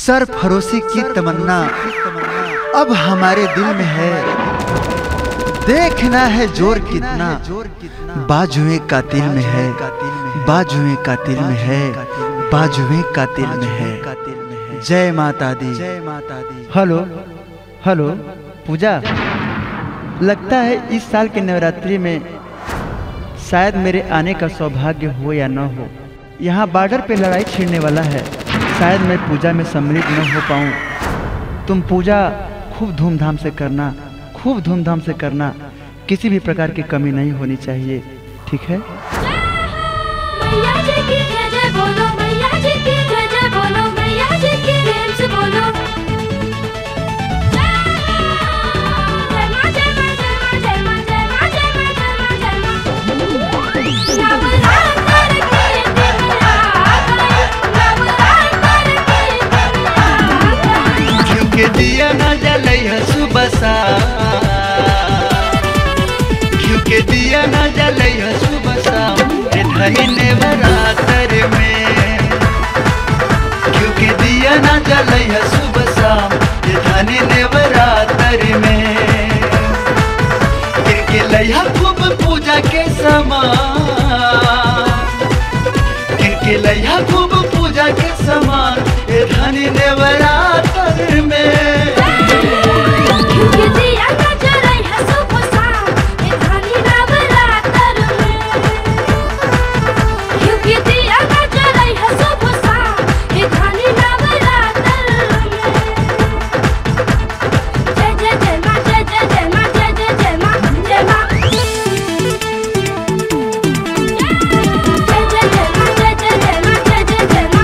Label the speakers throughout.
Speaker 1: सरफरोशी की तमन्ना अब हमारे दिल में है। देखना है जोर कितना बाजुए कातिल में है, बाजुए कातिल में है, बाजुए कातिल में है। जय माता दी, जय माता दी।
Speaker 2: हेलो हेलो पूजा, लगता है इस साल के नवरात्रि में शायद मेरे आने का सौभाग्य हो या न हो। यहाँ बॉर्डर पे लड़ाई छिड़ने वाला है, शायद मैं पूजा में सम्मिलित न हो पाऊँ। तुम पूजा खूब धूमधाम से करना, खूब धूमधाम से करना, किसी भी प्रकार की कमी नहीं होनी चाहिए, ठीक है?
Speaker 3: मैया जी की जय जय बोलो, मैया जी की जय जय बोलो, मैया जी की प्रेम से बोलो। जय मां जय मां जय मां जय मां जय मां जय मां जय मां जय मां जय मां। नवरात्र के दिन आ गए, नवरात्र के दिन आ गए।
Speaker 1: क्योंकि दिया न जले सुबह सा, क्योंकि दिया न जले सुबह शाम धनी नवरात्र में, क्योंकि दिया न जले सुबह शाम धनी नवरात्र में। क्योंकि लया खूब पूजा के समान, क्योंकि लया खूब पूजा के समान धनी नवरात्र में।
Speaker 3: क्योंकि दिया न जले है सुबह शाम ये धनी नवरात्र में, क्योंकि दिया न जले है सुबह शाम ये धनी नवरात्र में। जय जय जय मां जय जय जय मां जय जय जय मां जय मां। जय जय जय मां जय जय जय मां जय जय जय मां।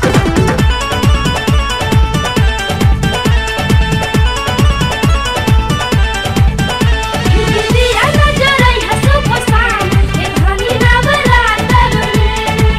Speaker 3: क्योंकि दिया न जले है सुबह शाम ये धनी नवरात्र में।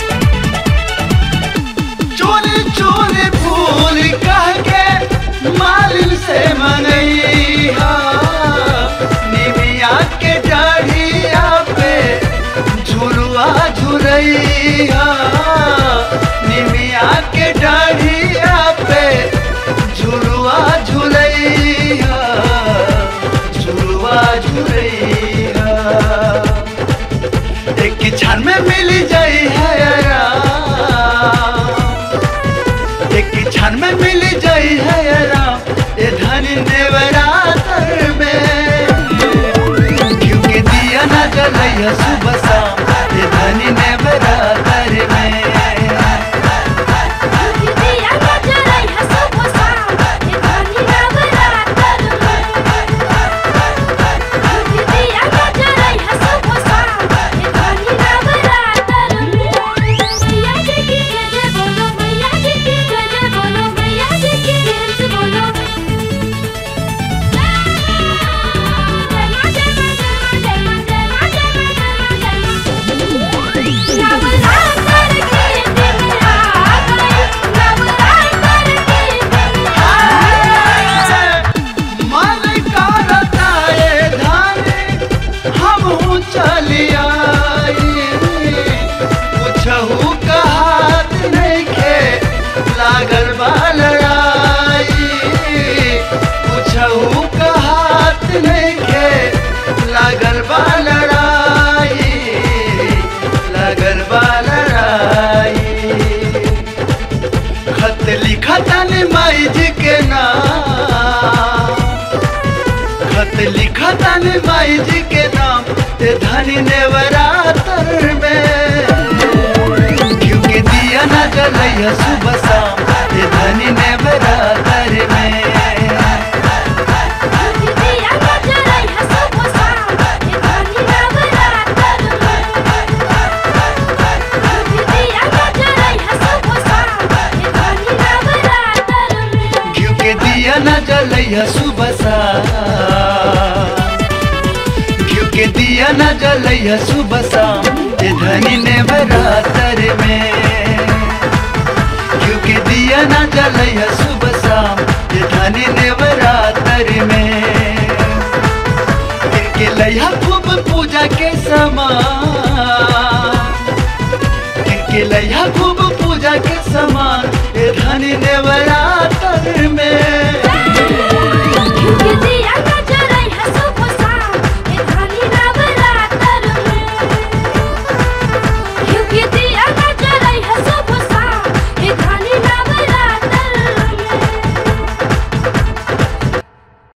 Speaker 1: चोरी चोरी फूल कह के मालिन से मंगैया, निमिया के डाढ़िया पे झुलुआ झुलैया, निमिया के डाढ़िया पे झुलुआ झुलैया, झुलुआ झुलैया। एक क्षण में मिल जाई है आराम, एक क्षण में मिल जाई है आराम ये धनी नवरात्र में। क्योंकि दिया न जले सुबह शाम ये धनी नवरात्र में।
Speaker 3: क्योंकि दिया न जले है सुबह शाम ये धनी नवरात्र में, क्योंकि दिया न जले है सुबह शाम ये धनी नवरात्र में। मैया जी की जय जय बोलो, मैया जी की जय जय बोलो, मैया जी की प्रेम से बोलो। जय मां जय मां जय मां जय मां जय मां जय मां जय मां जय मां। नवरात्र के दिन आ गए, नवरात्र के दिन आ गए।
Speaker 1: मन करता ये धनी हमहू चली आई, कुछहू का हाथ नइखे लागल बा लड़ाई, कुछहू का हाथ नइखे लागल बा लड़ाई, लागल बा लड़ाई। खत लिखतन माई जी के नाम, खत लिखतन माई जी के नाम ते धनी नवरात्र में। क्योंकि दिया न जले सुबह शाम ये धनी नवरात्र में।
Speaker 3: क्योंकि दिया न जले है सुबह शाम ये धनी नवरात्र में, क्योंकि दिया न जले है सुबह शाम ये धनी नवरात्र में।
Speaker 1: क्योंकि दिया न जले सुबह शाम, क्योंकि दिया न जले सुबह शाम ये धनी नवरात्र में। क्योंकि दिया न जले सुबह शाम ये धनी नवरात्र में। क्योंकि लया खूब पूजा के समान, क्योंकि लया खूब पूजा के समान धनी नवरात्र में।